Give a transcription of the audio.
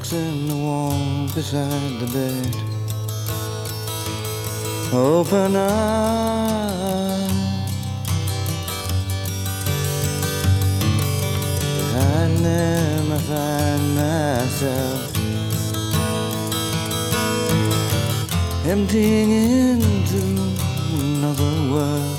box in the wall beside the bed. Open up, and then I find myself emptying into another world.